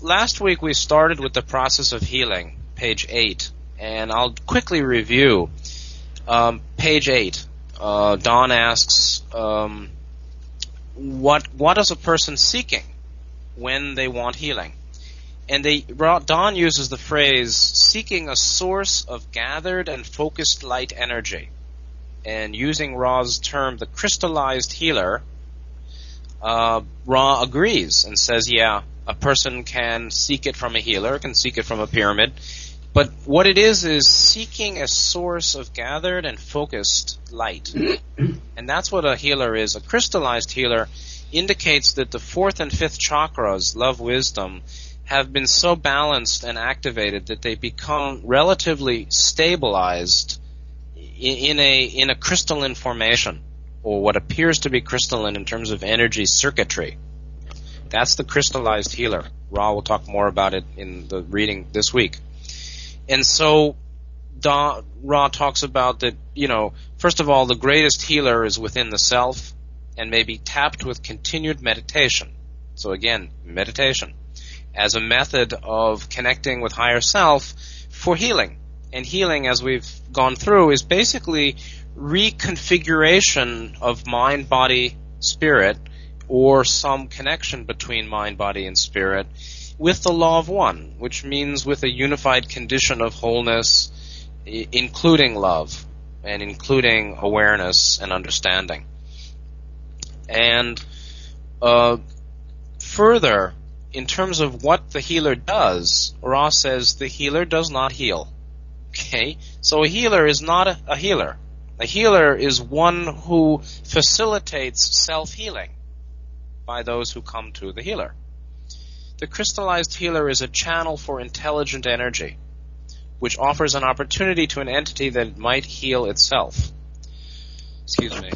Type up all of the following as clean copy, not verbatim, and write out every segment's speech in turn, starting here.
last week we started with the process of healing, page 8, and I'll quickly review. Page 8, Don asks, what is a person seeking when they want healing? And Don uses the phrase, seeking a source of gathered and focused light energy. And using Ra's term, the crystallized healer, Ra agrees and says, yeah, a person can seek it from a healer, can seek it from a pyramid, but what it is seeking a source of gathered and focused light. And that's what a healer is. A crystallized healer indicates that the 4th and 5th chakras, love, wisdom, have been so balanced and activated that they become relatively stabilized in a crystalline formation, or what appears to be crystalline in terms of energy circuitry. That's the crystallized healer. Ra will talk more about it in the reading this week. And so Ra talks about that, first of all, the greatest healer is within the self and may be tapped with continued meditation. So again, meditation as a method of connecting with higher self for healing. And healing, as we've gone through, is basically reconfiguration of mind, body, spirit, or some connection between mind, body, and spirit with the law of one, which means with a unified condition of wholeness, including love and including awareness and understanding. And further, in terms of what the healer does, Ra says the healer does not heal. Okay? So a healer is not a healer. A healer is one who facilitates self-healing by those who come to the healer. The crystallized healer is a channel for intelligent energy, which offers an opportunity to an entity that it might heal itself. Excuse me.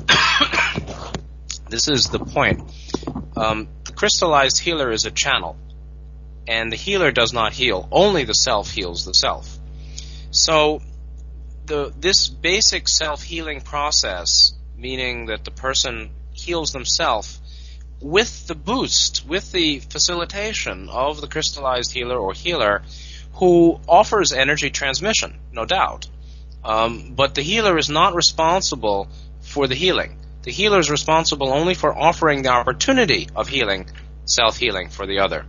This is the point. The crystallized healer is a channel, and the healer does not heal. Only the self heals the self. So this basic self-healing process, meaning that the person heals themselves, with the boost, with the facilitation of the crystallized healer or healer, who offers energy transmission, no doubt. But the healer is not responsible for the healing. The healer is responsible only for offering the opportunity of healing, self-healing for the other.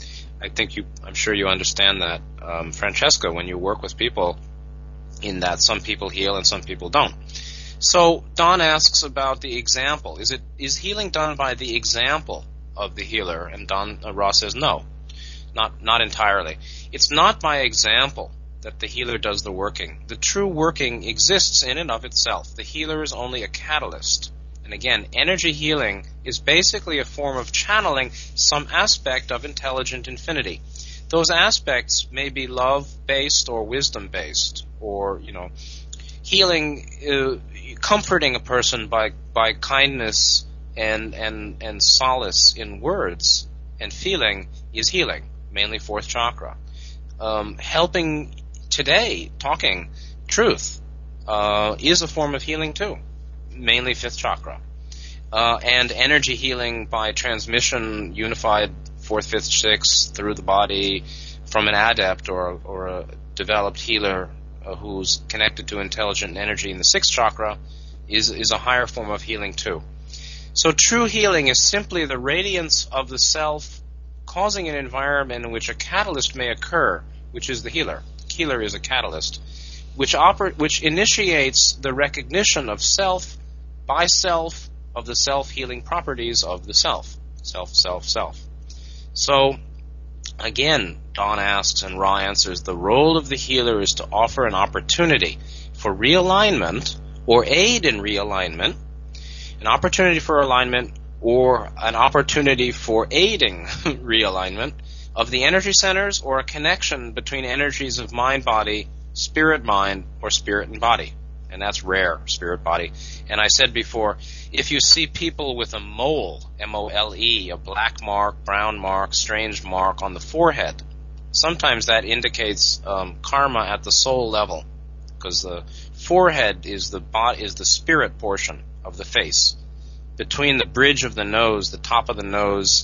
I'm sure you understand that, Francesca, when you work with people, in that some people heal and some people don't. So Don asks about the example. Is healing done by the example of the healer? And Ra says no, not entirely. It's not by example that the healer does the working. The true working exists in and of itself. The healer is only a catalyst. And again, energy healing is basically a form of channeling some aspect of intelligent infinity. Those aspects may be love-based or wisdom-based, or, healing, comforting a person by kindness and solace in words and feeling is healing, mainly 4th chakra. Helping today, talking truth, is a form of healing too, mainly 5th chakra. And energy healing by transmission, unified 4th, 5th, 6th through the body from an adept or a developed healer who's connected to intelligent energy in the 6th chakra is a higher form of healing too. So true healing is simply the radiance of the self causing an environment in which a catalyst may occur, which is the healer. The healer is a catalyst, which initiates the recognition of self by self, of the self-healing properties of the self. Self, self, self. So, again, Don asks and Ra answers, the role of the healer is to offer an opportunity for realignment or aid in realignment, an opportunity for alignment or an opportunity for aiding realignment of the energy centers, or a connection between energies of mind-body, spirit-mind, or spirit and body. And that's rare, spirit-body. And I said before, if you see people with a mole, M-O-L-E, a black mark, brown mark, strange mark on the forehead, sometimes that indicates karma at the soul level, because the forehead is the spirit portion of the face. Between the bridge of the nose, the top of the nose,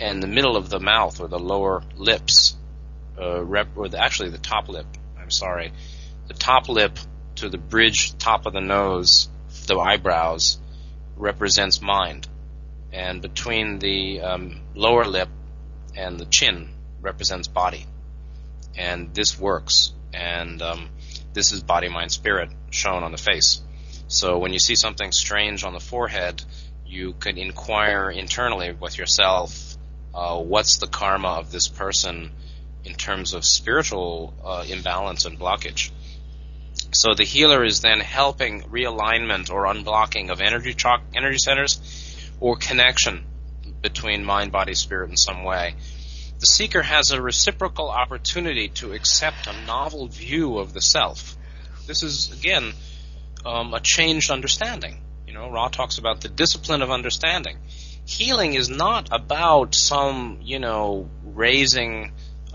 and the middle of the mouth, or the lower lips, actually the top lip. I'm sorry, the top lip to the bridge top of the nose, the eyebrows, represents mind, and between the lower lip and the chin represents body. And this works, and this is body, mind, spirit shown on the face. So when you see something strange on the forehead, you can inquire internally with yourself, what's the karma of this person in terms of spiritual imbalance and blockage. So the healer is then helping realignment or unblocking of energy centers or connection between mind, body, spirit in some way. The seeker has a reciprocal opportunity to accept a novel view of the self. This is, again, a changed understanding. Ra talks about the discipline of understanding. Healing is not about some, raising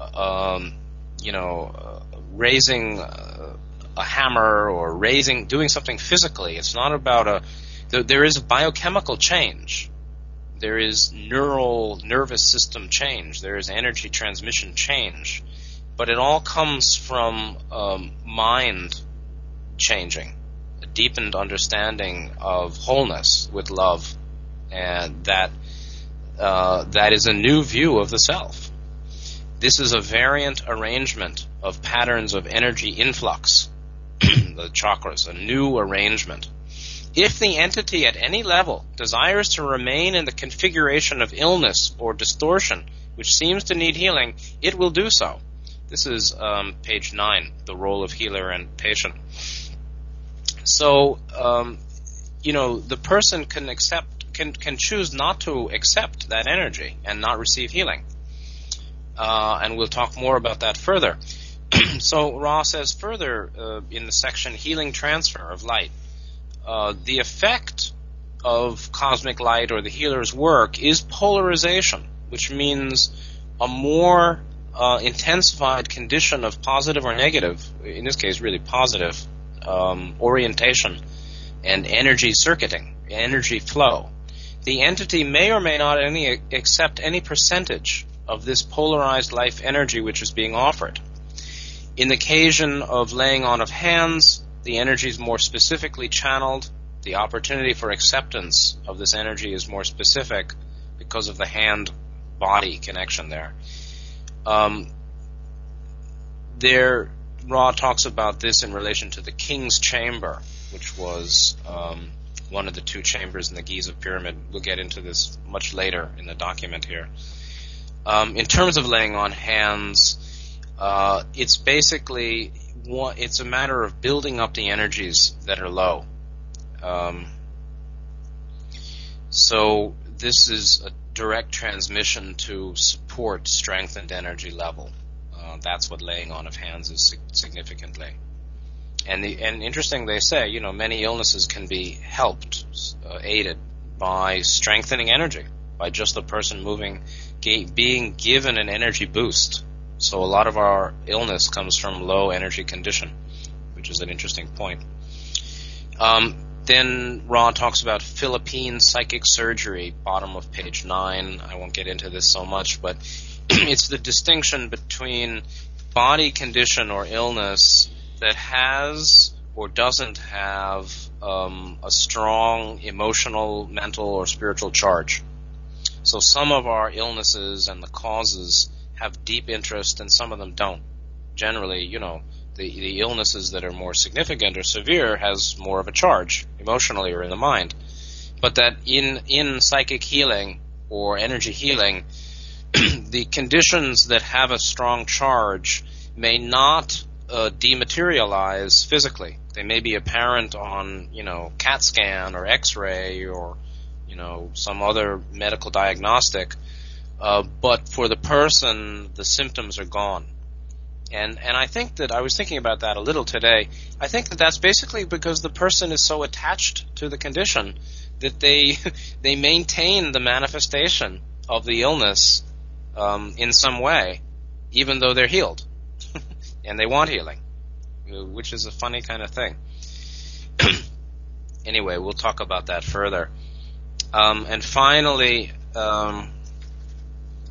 a hammer or doing something physically. It's not about there is a biochemical change. There is nervous system change. There is energy transmission change. But it all comes from mind changing, a deepened understanding of wholeness with love, and that is a new view of the self. This is a variant arrangement of patterns of energy influx, the chakras, a new arrangement. If the entity at any level desires to remain in the configuration of illness or distortion, which seems to need healing, it will do so. This is page 9, the role of healer and patient. So, the person can choose not to accept that energy and not receive healing. And we'll talk more about that further. So Ra says further in the section Healing Transfer of Light, the effect of cosmic light or the healer's work is polarization, which means a more intensified condition of positive or negative, in this case really positive, orientation and energy circuiting, energy flow. The entity may or may not accept any percentage of this polarized life energy which is being offered. In the occasion of laying on of hands, the energy is more specifically channeled. The opportunity for acceptance of this energy is more specific because of the hand-body connection there. Ra talks about this in relation to the King's Chamber, which was one of the two chambers in the Giza pyramid. We'll get into this much later in the document here. In terms of laying on hands, it's basically it's a matter of building up the energies that are low. So this is a direct transmission to support strengthened energy level. That's what laying on of hands is significantly. And interesting, they say, many illnesses can be helped, aided by strengthening energy, by just the person moving, being given an energy boost. So a lot of our illness comes from low energy condition, which is an interesting point. Then Ra talks about Philippine psychic surgery, bottom of page 9. I won't get into this so much, but it's the distinction between body condition or illness that has or doesn't have a strong emotional, mental, or spiritual charge. So some of our illnesses and the causes have deep interest and some of them don't. Generally, the illnesses that are more significant or severe has more of a charge, emotionally or in the mind. But that in psychic healing or energy healing, the conditions that have a strong charge may not dematerialize physically. They may be apparent on, CAT scan or X-ray or, some other medical diagnostic, but for the person, the symptoms are gone. And I think that I was thinking about that a little today. I think that that's basically because the person is so attached to the condition that they maintain the manifestation of the illness in some way, even though they're healed, and they want healing, which is a funny kind of thing. Anyway, we'll talk about that further. And finally,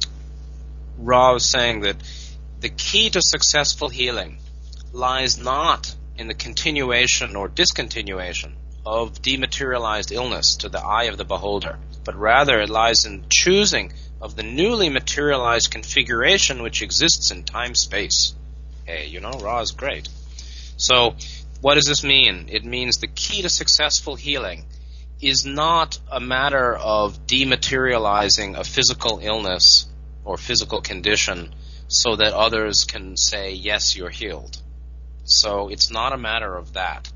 Ra was saying that the key to successful healing lies not in the continuation or discontinuation of dematerialized illness to the eye of the beholder, but rather it lies in choosing of the newly materialized configuration which exists in time-space. Hey, Ra is great. So, what does this mean? It means the key to successful healing is not a matter of dematerializing a physical illness or physical condition so that others can say, yes, you're healed. So it's not a matter of that.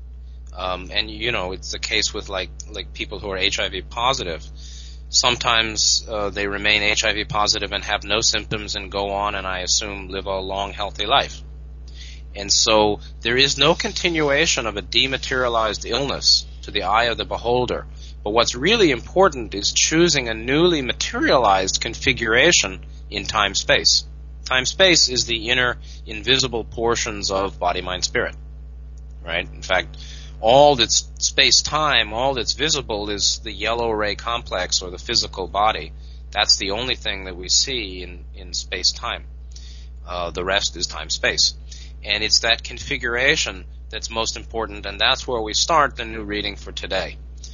And it's the case with like people who are HIV positive. Sometimes they remain HIV positive and have no symptoms and go on and I assume live a long, healthy life. And so there is no continuation of a dematerialized illness to the eye of the beholder. But what's really important is choosing a newly materialized configuration in time-space. Time-space is the inner invisible portions of body, mind, spirit. Right? In fact, all that's space-time, all that's visible is the yellow ray complex or the physical body. That's the only thing that we see in space-time. The rest is time-space. And it's that configuration that's most important, and that's where we start the new reading for today.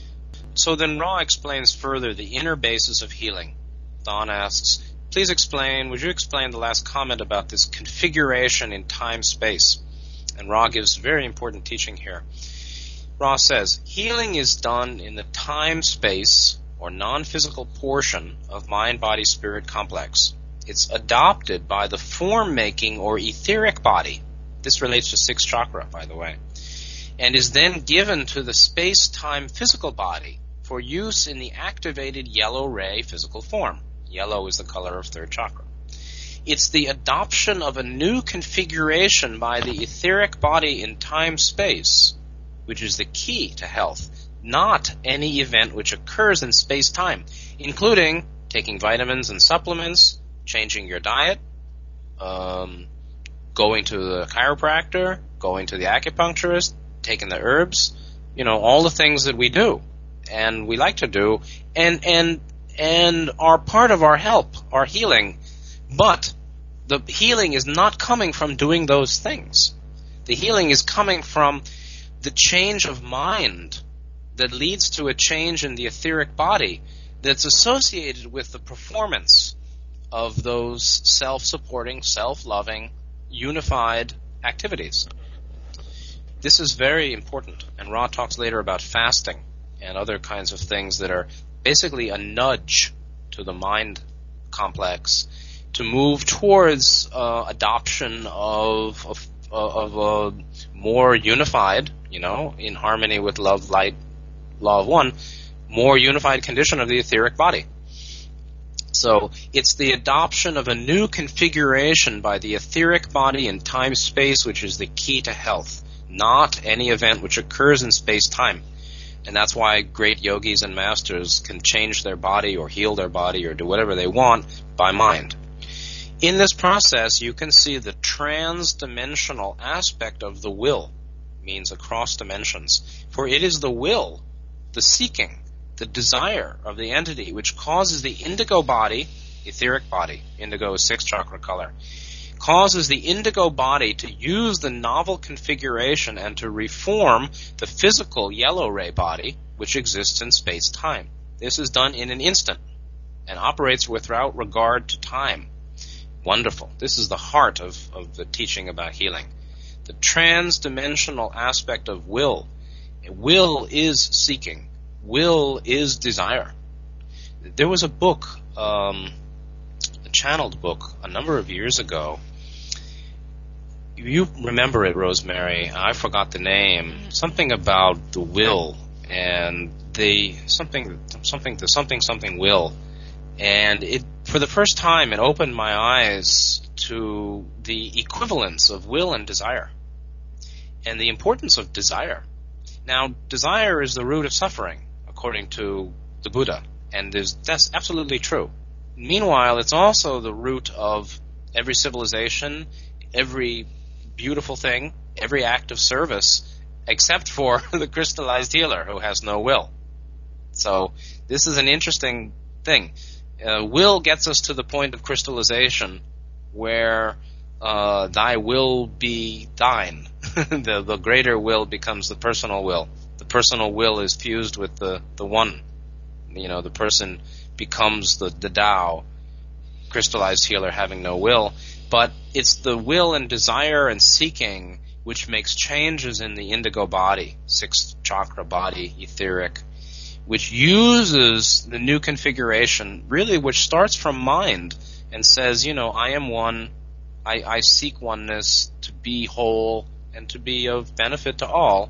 So then Ra explains further the inner basis of healing. Don asks, would you explain the last comment about this configuration in time-space? And Ra gives very important teaching here. Ra says, healing is done in the time-space or non-physical portion of mind-body-spirit complex. It's adopted by the form-making or etheric body. This relates to sixth chakra, by the way, and is then given to the space-time physical body for use in the activated yellow ray physical form. Yellow is the color of third chakra. It's the adoption of a new configuration by the etheric body in time-space, which is the key to health, not any event which occurs in space-time, including taking vitamins and supplements, changing your diet, going to the chiropractor, going to the acupuncturist, taking the herbs, all the things that we do and we like to do and are part of our help, our healing. But the healing is not coming from doing those things. The healing is coming from the change of mind that leads to a change in the etheric body that's associated with the performance of those self-supporting, self-loving, unified activities. This is very important, and Ra talks later about fasting and other kinds of things that are basically a nudge to the mind complex to move towards adoption of a more unified, in harmony with love, light, law of one, more unified condition of the etheric body. So it's the adoption of a new configuration by the etheric body in time-space which is the key to health, not any event which occurs in space-time. And that's why great yogis and masters can change their body or heal their body or do whatever they want by mind. In this process, you can see the trans-dimensional aspect of the will, means across dimensions. For it is the will, the seeking, the desire of the entity which causes the indigo body, etheric body, indigo is sixth chakra color, causes the indigo body to use the novel configuration and to reform the physical yellow ray body which exists in space-time. This is done in an instant and operates without regard to time. Wonderful. This is the heart of the teaching about healing. The trans-dimensional aspect of will. Will is seeking. Will is desire. There was a book, a channeled book, a number of years ago. You remember it, Rosemary. I forgot the name. Something about the will and the something will. And it, for the first time, it opened my eyes to the equivalence of will and desire, and the importance of desire. Now, desire is the root of suffering, according to the Buddha, and that's absolutely true. Meanwhile, it's also the root of every civilization, every beautiful thing, every act of service, except for the crystallized healer who has no will. So this is an interesting thing. Will gets us to the point of crystallization where thy will be thine. The greater will becomes the personal will. The personal will is fused with the one. The person becomes the Tao, crystallized healer having no will. But it's the will and desire and seeking which makes changes in the indigo body, sixth chakra body, etheric, which uses the new configuration, really, which starts from mind and says, I am one, I seek oneness to be whole and to be of benefit to all.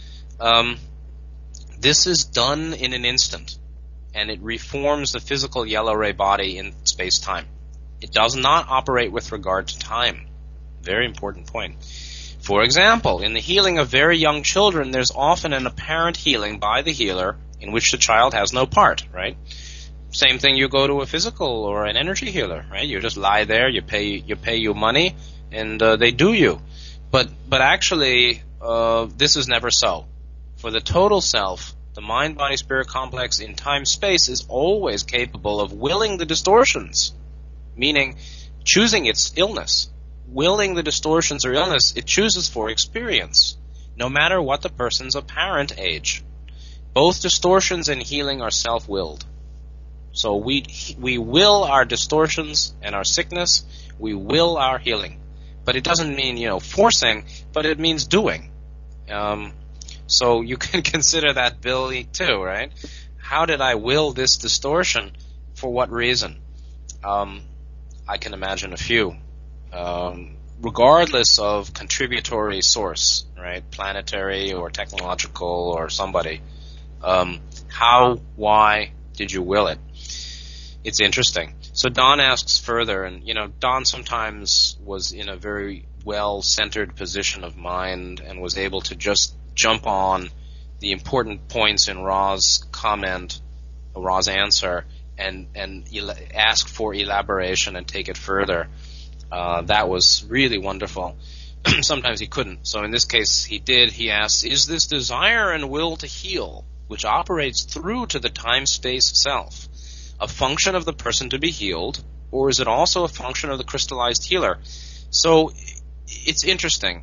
This is done in an instant, and it reforms the physical yellow ray body in space-time. It does not operate with regard to time. Very important point. For example, in the healing of very young children, there's often an apparent healing by the healer in which the child has no part, right? Same thing, you go to a physical or an energy healer, right? You just lie there, you pay you money, and they do you. But actually, this is never so. For the total self, the mind-body-spirit complex in time-space is always capable of willing the distortions, meaning choosing its illness. Willing the distortions or illness, it chooses for experience, no matter what the person's apparent age. Both distortions and healing are self-willed. So we will our distortions and our sickness, we will our healing. But it doesn't mean, forcing, but it means doing. So you can consider that, Billy, too, right? How did I will this distortion? For what reason? I can imagine a few. Regardless of contributory source, right? Planetary or technological or somebody. How, why did you will it? It's interesting. So Don asks further, and Don sometimes was in a very well-centered position of mind and was able to just jump on the important points in Ra's comment, Ra's answer, and ask for elaboration and take it further. That was really wonderful. Sometimes he couldn't. So in this case, he did. He asked, is this desire and will to heal, which operates through to the time-space self, a function of the person to be healed, or is it also a function of the crystallized healer? So it's interesting.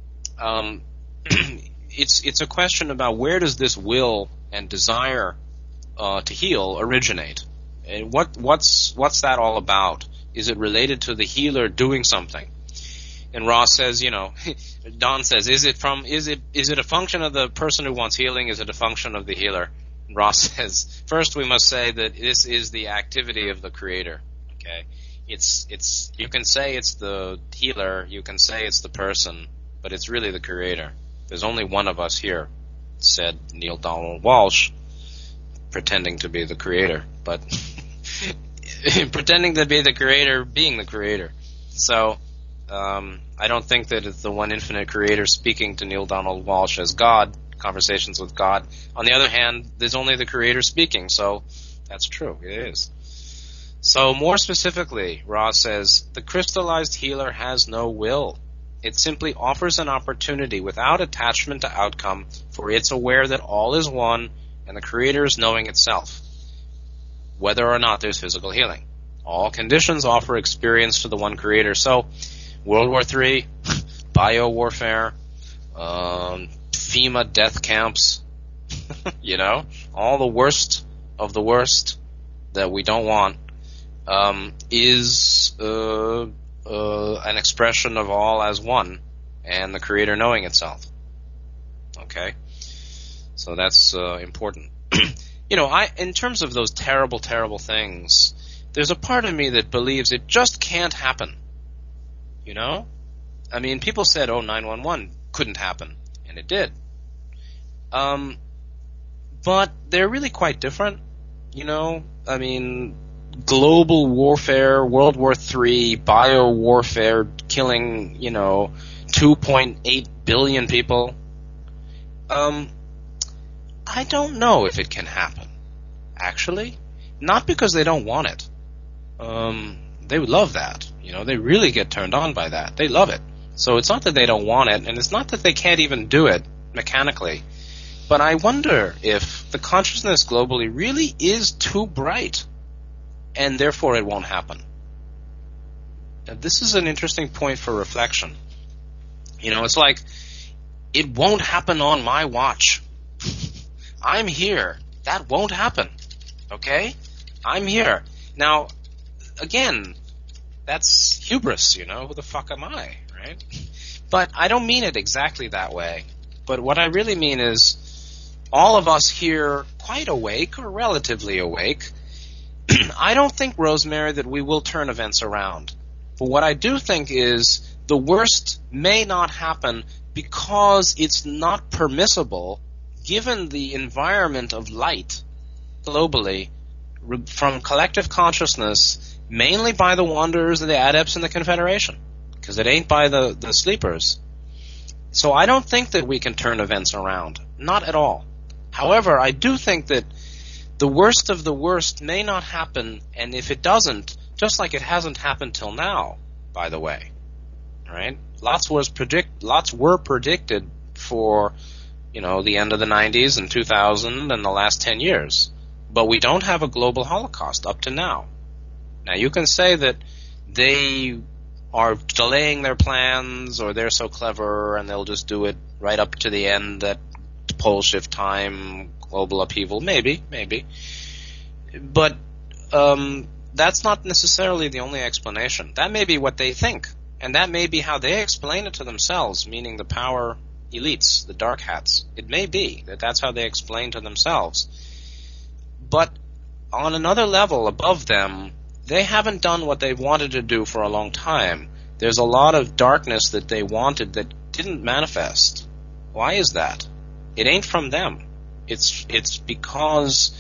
It's a question about where does this will and desire to heal originate, and what's that all about? Is it related to the healer doing something? And Ross says, Don says, is it a function of the person who wants healing? Is it a function of the healer? And Ross says, first we must say that this is the activity of the creator. Okay, it's you can say it's the healer, you can say it's the person, but it's really the creator. There's only one of us here, said Neale Donald Walsch, pretending to be the creator, but pretending to be the creator, being the creator. So I don't think that it's the one infinite creator speaking to Neale Donald Walsch as God, conversations with God. On the other hand, there's only the creator speaking, so that's true, it is. So more specifically, Ra says, the crystallized healer has no will. It simply offers an opportunity without attachment to outcome, for it's aware that all is one and the creator is knowing itself, whether or not there's physical healing. All conditions offer experience to the one creator. So, World War III, bio-warfare, FEMA death camps, all the worst of the worst that we don't want, is an expression of all as one, and the creator knowing itself. Okay? So that's important. In terms of those terrible, terrible things, there's a part of me that believes it just can't happen. I mean, people said, 9/11 couldn't happen, and it did. But they're really quite different, I mean, global warfare, World War III, bio-warfare, killing, 2.8 billion people. I don't know if it can happen, actually. Not because they don't want it. They would love that. They really get turned on by that. They love it. So it's not that they don't want it, and it's not that they can't even do it mechanically. But I wonder if the consciousness globally really is too bright and therefore it won't happen. Now, this is an interesting point for reflection. It's like, it won't happen on my watch. I'm here. That won't happen. Okay? I'm here. Now, again, that's hubris, Who the fuck am I, right? But I don't mean it exactly that way. But what I really mean is, all of us here quite awake, or relatively awake, I don't think, Rosemary, that we will turn events around. But what I do think is, the worst may not happen because it's not permissible, given the environment of light globally, from collective consciousness, mainly by the Wanderers and the Adepts in the Confederation, because it ain't by the sleepers. So I don't think that we can turn events around. Not at all. However, I do think that the worst of the worst may not happen, and if it doesn't, just like it hasn't happened till now, by the way, right? Lots were predicted for, the end of the 90s and 2000 and the last 10 years. But we don't have a global Holocaust up to now. Now, you can say that they are delaying their plans, or they're so clever and they'll just do it right up to the end at pole shift time, global upheaval. Maybe. But that's not necessarily the only explanation. That may be what they think, and that may be how they explain it to themselves, meaning the power elites, the dark hats. It may be that that's how they explain to themselves. But on another level above them, they haven't done what they've wanted to do for a long time. There's a lot of darkness that they wanted that didn't manifest. Why is that? It ain't from them. It's because,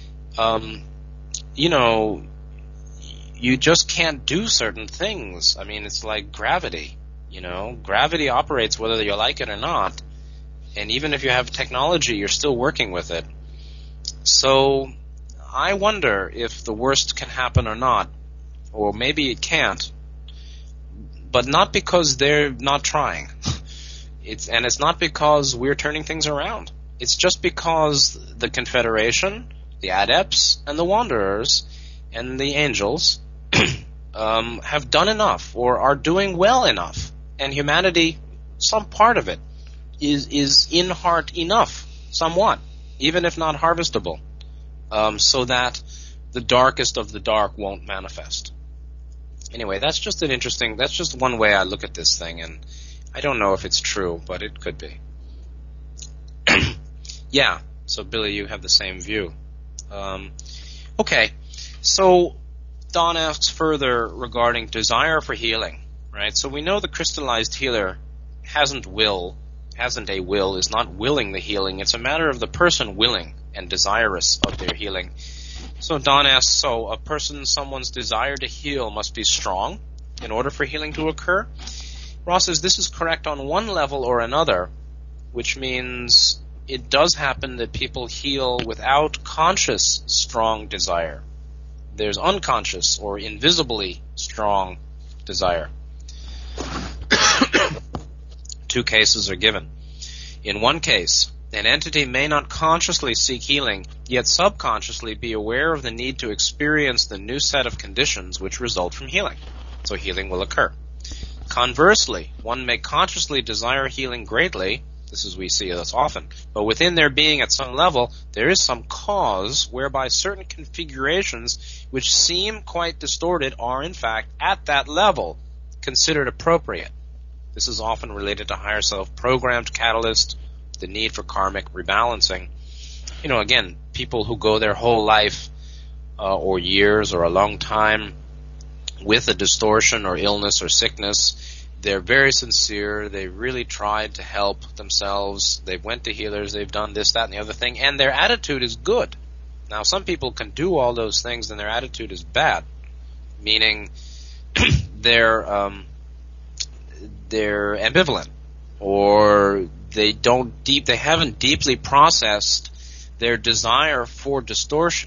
you just can't do certain things. I mean, it's like gravity. Gravity operates whether you like it or not. And even if you have technology, you're still working with it. So I wonder if the worst can happen or not, or maybe it can't, but not because they're not trying. It's not because we're turning things around. It's just because the Confederation, the Adepts, and the Wanderers, and the Angels have done enough, or are doing well enough, and humanity, some part of it, is in heart enough, somewhat, even if not harvestable. So that the darkest of the dark won't manifest. Anyway, that's just one way I look at this thing, and I don't know if it's true, but it could be. Yeah, so Billy, you have the same view. Okay, so Don asks further regarding desire for healing, right? So we know the crystallized healer hasn't a will, is not willing the healing. It's a matter of the person willing and desirous of their healing. So Don asks, someone's desire to heal must be strong in order for healing to occur? Ross says this is correct on one level or another, which means it does happen that people heal without conscious strong desire. There's unconscious or invisibly strong desire. Two cases are given. In one case, an entity may not consciously seek healing, yet subconsciously be aware of the need to experience the new set of conditions which result from healing. So healing will occur. Conversely, one may consciously desire healing greatly, we see this often, but within their being at some level, there is some cause whereby certain configurations which seem quite distorted are in fact at that level considered appropriate. This is often related to higher self-programmed catalyst, the need for karmic rebalancing. Again, people who go their whole life or years or a long time with a distortion or illness or sickness, they're very sincere. They really tried to help themselves. They went to healers. They've done this, that, and the other thing, and their attitude is good. Now, some people can do all those things and their attitude is bad, meaning they're ambivalent, or they haven't deeply processed their desire for distortion.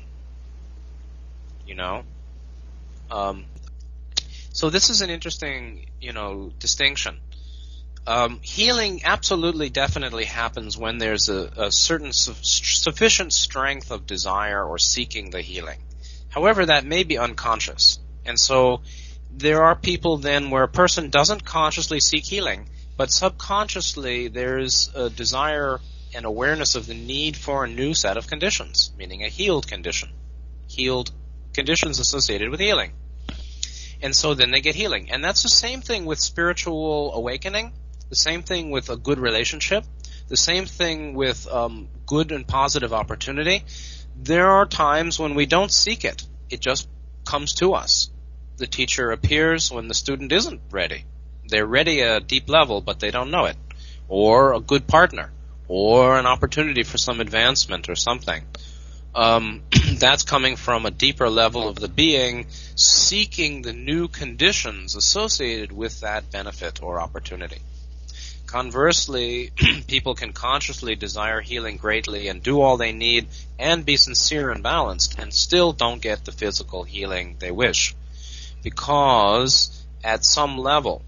So this is an interesting, distinction. Healing absolutely, definitely happens when there's a certain sufficient strength of desire or seeking the healing. However, that may be unconscious. And so there are people then where a person doesn't consciously seek healing, but subconsciously there's a desire and awareness of the need for a new set of conditions, meaning a healed condition. Healed conditions associated with healing. And so then they get healing. And that's the same thing with spiritual awakening, the same thing with a good relationship, the same thing with good and positive opportunity. There are times when we don't seek it. It just comes to us. The teacher appears when the student isn't ready. They're ready at a deep level, but they don't know it. Or a good partner. Or an opportunity for some advancement or something. That's coming from a deeper level of the being, seeking the new conditions associated with that benefit or opportunity. Conversely, people can consciously desire healing greatly and do all they need and be sincere and balanced and still don't get the physical healing they wish. Because at some level,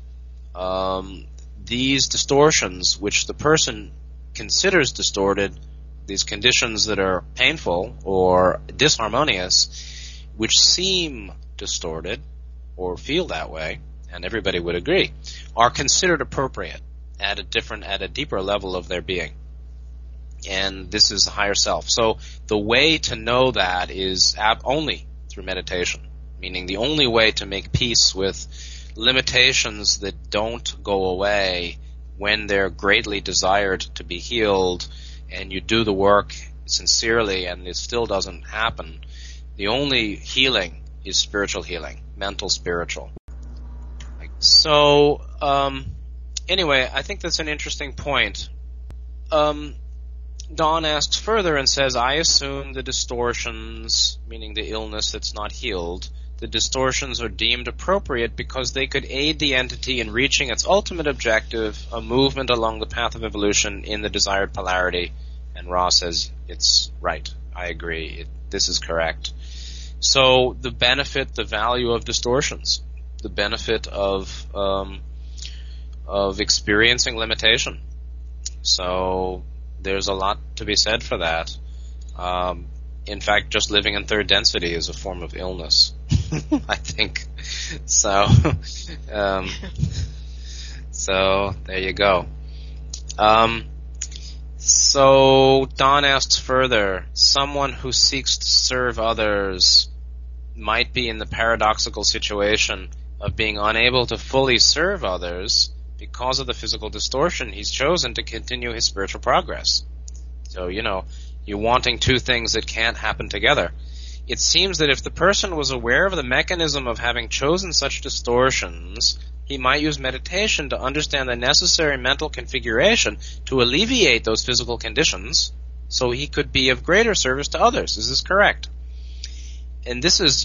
these distortions, which the person considers distorted, these conditions that are painful or disharmonious, which seem distorted or feel that way, and everybody would agree, are considered appropriate at a deeper level of their being. And this is the higher self. So the way to know that is only through meditation, meaning the only way to make peace with limitations that don't go away when they're greatly desired to be healed, and you do the work sincerely and it still doesn't happen. The only healing is spiritual healing, mental spiritual. So, anyway, I think that's an interesting point. Don asks further and says, I assume the distortions, meaning the illness that's not healed, the distortions are deemed appropriate because they could aid the entity in reaching its ultimate objective, a movement along the path of evolution in the desired polarity. And Ra says, it's right. I agree. This is correct. So the benefit, the value of distortions, the benefit of experiencing limitation. So there's a lot to be said for that. In fact, just living in third density is a form of illness, I think. So, so there you go. So Don asks further, someone who seeks to serve others might be in the paradoxical situation of being unable to fully serve others because of the physical distortion he's chosen to continue his spiritual progress. So, you're wanting two things that can't happen together. It seems that if the person was aware of the mechanism of having chosen such distortions, he might use meditation to understand the necessary mental configuration to alleviate those physical conditions so he could be of greater service to others. Is this correct? And this is,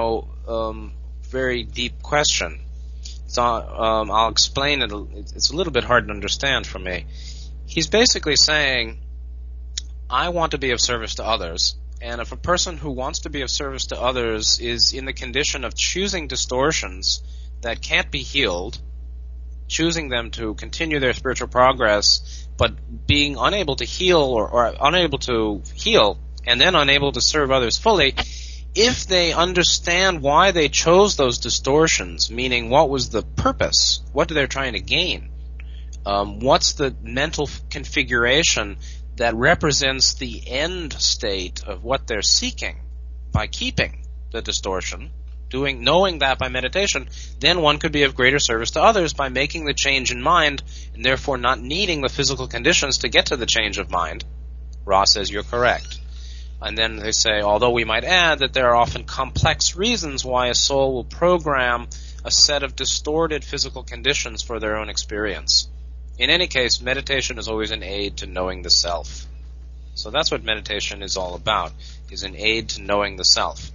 very deep question. So, I'll explain it. It's a little bit hard to understand for me. He's basically saying, I want to be of service to others, and if a person who wants to be of service to others is in the condition of choosing distortions that can't be healed, choosing them to continue their spiritual progress, but being unable to heal or unable to heal and then unable to serve others fully, if they understand why they chose those distortions, meaning what was the purpose, what they're trying to gain, what's the mental configuration that represents the end state of what they're seeking by keeping the distortion, knowing that by meditation, then one could be of greater service to others by making the change in mind and therefore not needing the physical conditions to get to the change of mind. Ra says you're correct. And then they say, although we might add that there are often complex reasons why a soul will program a set of distorted physical conditions for their own experience. In any case, meditation is always an aid to knowing the self. So that's what meditation is all about, is an aid to knowing the self.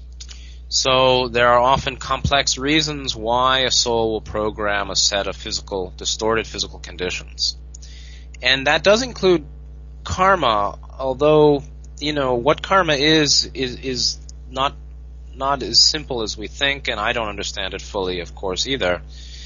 So there are often complex reasons why a soul will program a set of distorted physical conditions. And that does include karma, although, what karma is not as simple as we think, and I don't understand it fully, of course, either.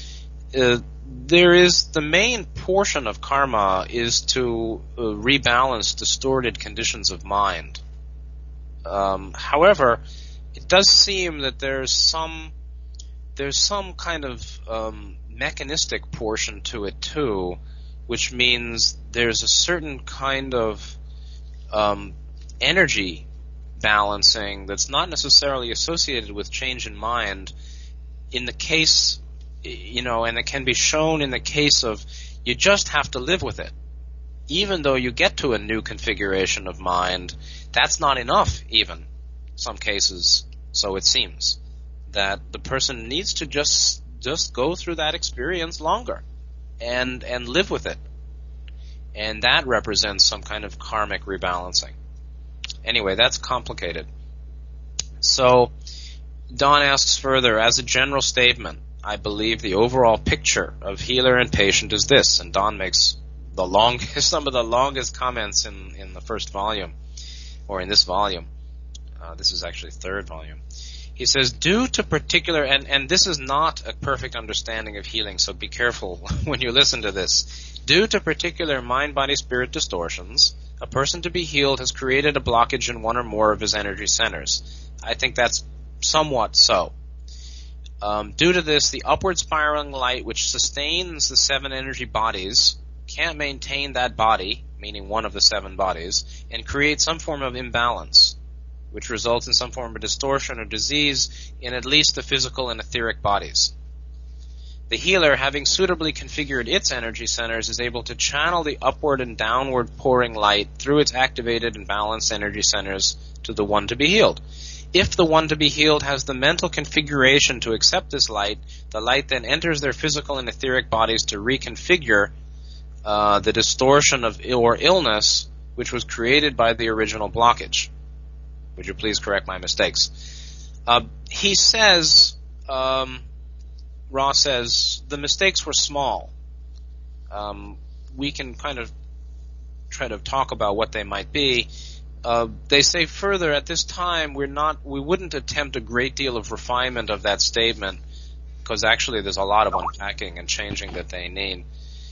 The main portion of karma is to rebalance distorted conditions of mind. However, it does seem that there's some kind of mechanistic portion to it too, which means there's a certain kind of energy balancing that's not necessarily associated with change in mind in the case, and it can be shown in the case of you just have to live with it. Even though you get to a new configuration of mind, that's not enough even, some cases, so it seems, that the person needs to just go through that experience longer and live with it. And that represents some kind of karmic rebalancing. Anyway, that's complicated. So, Don asks further, as a general statement, I believe the overall picture of healer and patient is this, and Don makes some of the longest comments in the first volume, or in this volume. This is actually third volume. He says, due to particular, and this is not a perfect understanding of healing, so be careful when you listen to this. Due to particular mind-body-spirit distortions, a person to be healed has created a blockage in one or more of his energy centers. I think that's somewhat so. Due to this, the upward spiraling light which sustains the 7 energy bodies can't maintain that body, meaning one of the 7 bodies, and create some form of imbalance, which results in some form of distortion or disease in at least the physical and etheric bodies. The healer, having suitably configured its energy centers, is able to channel the upward and downward pouring light through its activated and balanced energy centers to the one to be healed. If the one to be healed has the mental configuration to accept this light, the light then enters their physical and etheric bodies to reconfigure the distortion or illness which was created by the original blockage. Would you please correct my mistakes? He says, Ra says, the mistakes were small. We can kind of try to talk about what they might be. They say further, at this time we wouldn't attempt a great deal of refinement of that statement, because actually there's a lot of unpacking and changing that they need.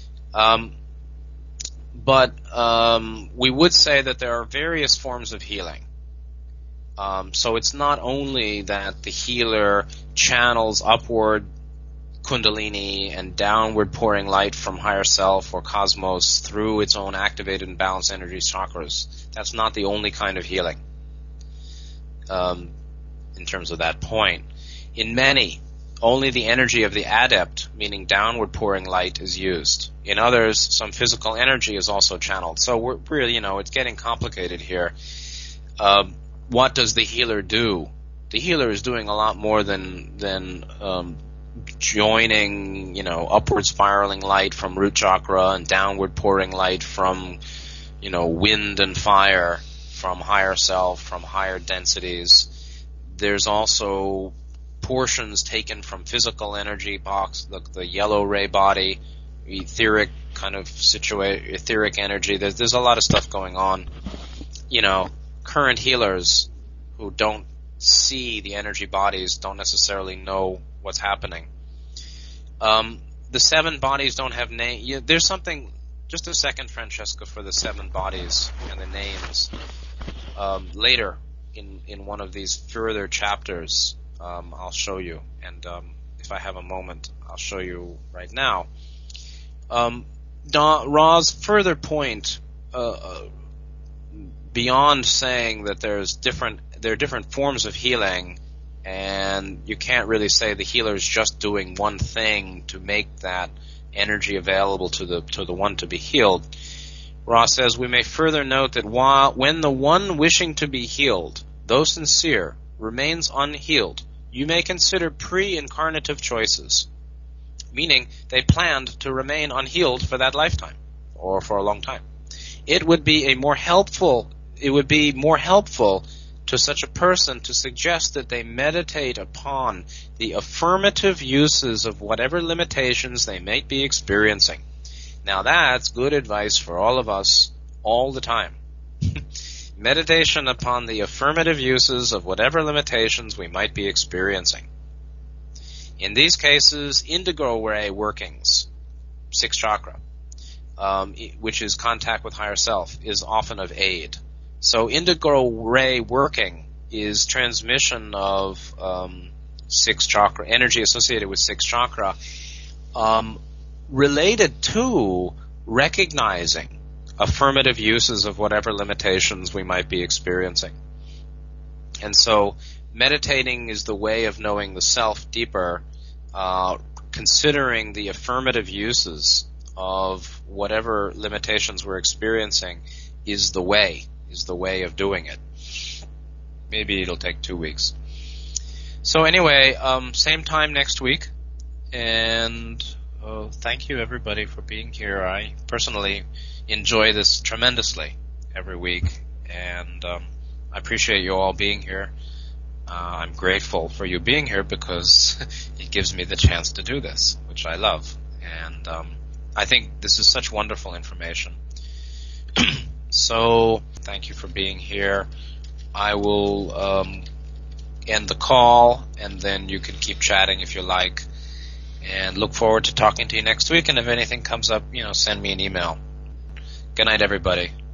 But we would say that there are various forms of healing. So it's not only that the healer channels upward Kundalini and downward pouring light from higher self or cosmos through its own activated and balanced energy chakras. That's not the only kind of healing in terms of that point. In many, only the energy of the adept, meaning downward pouring light, is used. In others, some physical energy is also channeled. So we're really, it's getting complicated here. What does the healer do? The healer is doing a lot more than joining, upward spiraling light from root chakra and downward pouring light from, wind and fire, from higher self, from higher densities. There's also portions taken from physical energy box, the yellow ray body, etheric kind of etheric energy. There's a lot of stuff going on. Current healers who don't see the energy bodies don't necessarily know what's happening. The 7 bodies don't have name. There's something. Just a second, Francesca, for the 7 bodies and the names. Later in one of these further chapters, I'll show you, and if I have a moment, I'll show you right now. Ra's further point, beyond saying that there are different forms of healing, and you can't really say the healer is just doing one thing to make that energy available to the one to be healed. Ra says, we may further note that when the one wishing to be healed, though sincere, remains unhealed, you may consider pre-incarnative choices, meaning they planned to remain unhealed for that lifetime or for a long time. It would be more helpful to such a person to suggest that they meditate upon the affirmative uses of whatever limitations they may be experiencing. Now that's good advice for all of us all the time. Meditation upon the affirmative uses of whatever limitations we might be experiencing. In these cases, indigo ray workings, 6th chakra, which is contact with higher self, is often of aid. So indigo ray working is transmission of six chakra, energy associated with six chakra, related to recognizing affirmative uses of whatever limitations we might be experiencing. And so meditating is the way of knowing the self deeper, considering the affirmative uses of whatever limitations we're experiencing is the way of doing it. Maybe it'll take 2 weeks. So anyway, same time next week, and thank you everybody for being here. I personally enjoy this tremendously every week, and I appreciate you all being here. I'm grateful for you being here because it gives me the chance to do this, which I love, and I think this is such wonderful information. So thank you for being here. I will end the call, and then you can keep chatting if you like, and look forward to talking to you next week. And if anything comes up, send me an email. Good night, everybody.